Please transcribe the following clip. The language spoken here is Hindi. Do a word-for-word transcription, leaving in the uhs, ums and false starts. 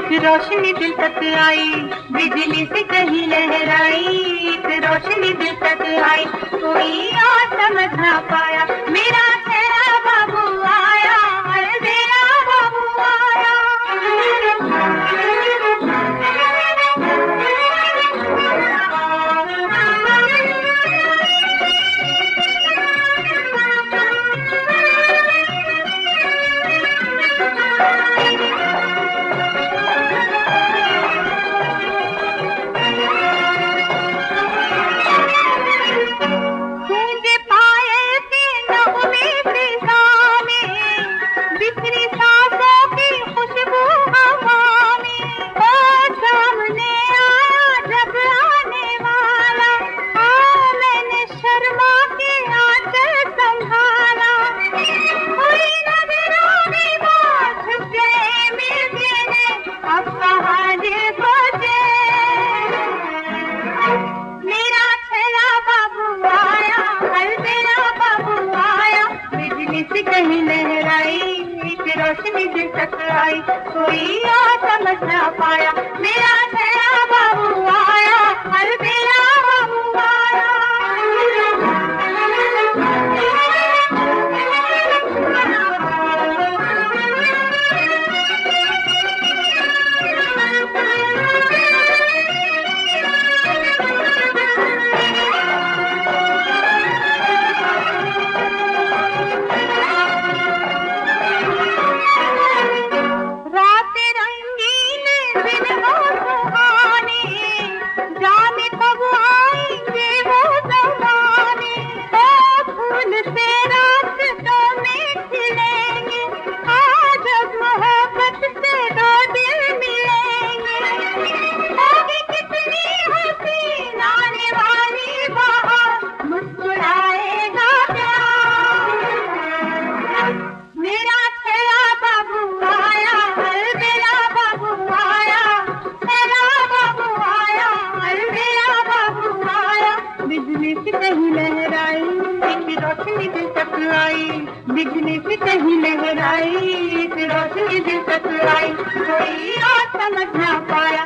एक रोशनी दिल तक आई, बिजली से कहीं लहराई, एक रोशनी दिल तक आई, कोई और समझ ना पाया, मेरा तेरा बाबू आया, अरे मेरा बाबू आया। कहीं लहराई, एक रोशनी दिल तक आई, कोई और समझ ना पाया, मेरा तेरा बाबू आया, हर तेरा बाबू आया। बिजली से कहीं लहराई, एक रोशनी दिल तक आई, बिजली से कहीं लहराई, एक रोशनी दिल तक आई, कोई और समझ ना पाया।